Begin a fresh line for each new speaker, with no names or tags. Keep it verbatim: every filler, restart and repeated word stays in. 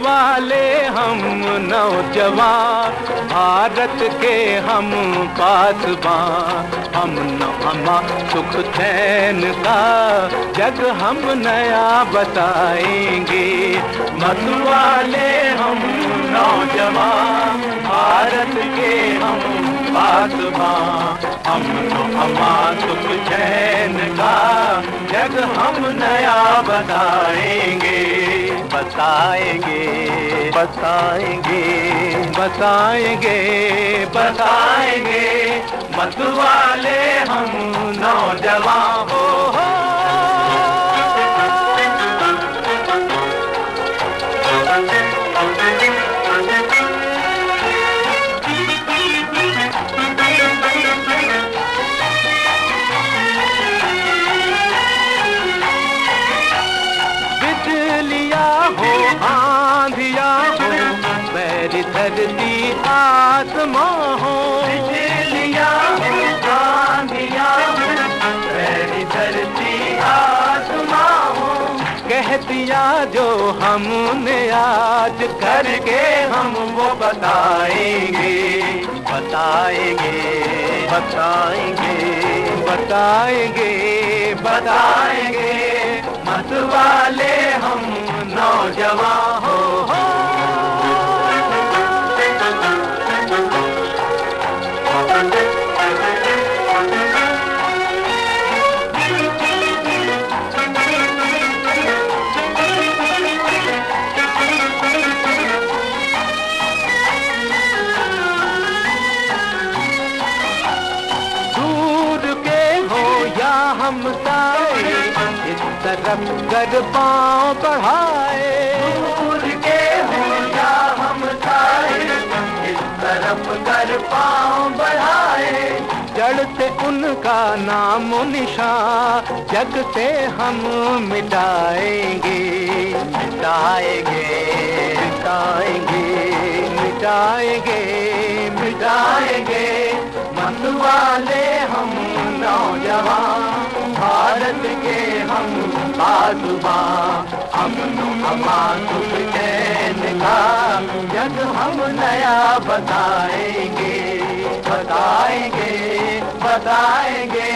वाले हम नौजवान, भारत के हम पासबान। हम नवा सुख चैन का जग हम नया बताएंगे। मत वाले हम नौजवान, भारत के हम पासबान। हम नवा सुख चैन का जग हम नया बताएंगे। बताएंगे बताएंगे बताएंगे बताएंगे। मत वाले हम नौजवान हो, हो। बिजलियाँ हो आंधिया हो, मेरी धरती आसमां हो। बिजलियाँ हो आंधिया हो, मेरी धरती आसमां हो। कह दिया जो हमने आज करके हम वो बताएंगे। बताएंगे बताएंगे बताएंगे बताएंगे। मत वाले हम नौजवान हो, हो। दूर के हो या हम साए, इस तरफ कर पाँव बढ़ाए। दूर के हो या हम साए, इस तरफ कर पाँव बढ़ाए। जड़ से उनका नाम निशान जग से हम मिटाएंगे। मिटाएंगे मिटाएंगे मिटाएंगे मिटाएंगे। मत वाले हम नौजवान, भारत के हम पासबान। हम अमान सुख चैन का जग हम नया बताएंगे। बताएंगे बताएंगे